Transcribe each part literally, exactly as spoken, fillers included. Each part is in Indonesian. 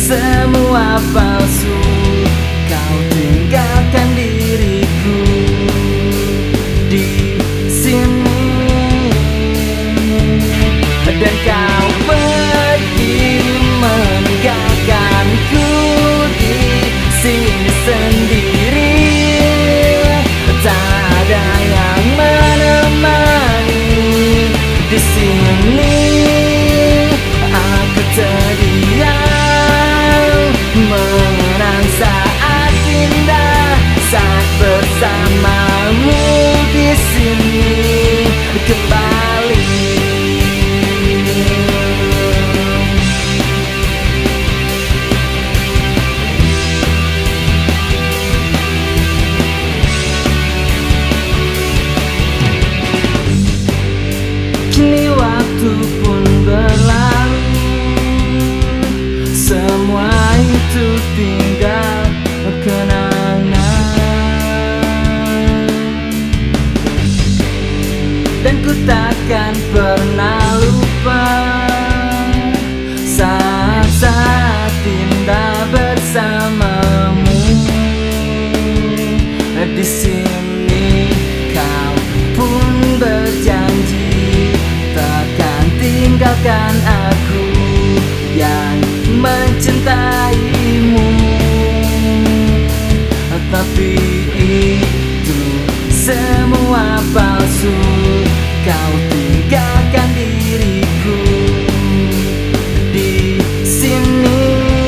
semua palsu. Kau tinggalkan diriku di sini, dan kau pergi meninggalkanku di sini sendiri. Tak ada yang menemani di sini. Aku terdiam mengenang saat indah, saat bersamamu di sini kembali. Kini waktu pun berlalu, semua itu tinggal kenangan, dan ku takkan pernah lupa saat-saat indah bersamamu di sini. Kau pun berjanji takkan tinggalkan aku yang mencintaimu, tapi itu semua palsu. Kau tinggalkan diriku di sini,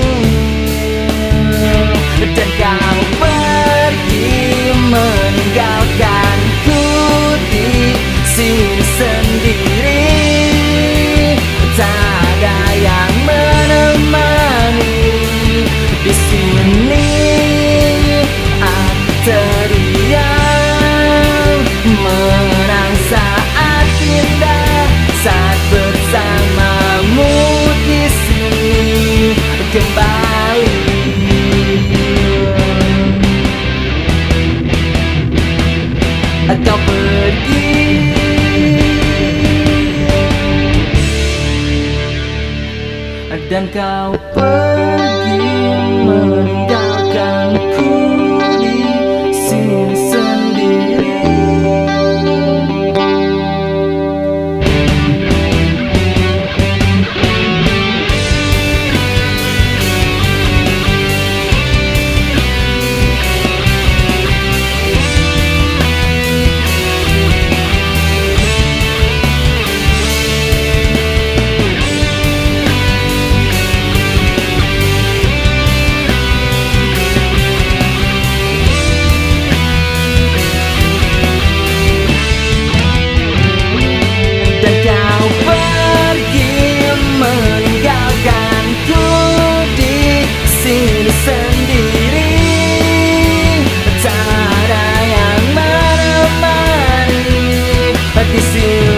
dan kau pergi meninggalkanku di sini sendiri. Tak ada yang menemani di sini. Aku terdiam mengenang saat indah, saat bersamamu di sini kembali. Kau pergi dan kau pergi meninggalkanku di sini sendiri. Sendiri, tak ada yang menemani di sini.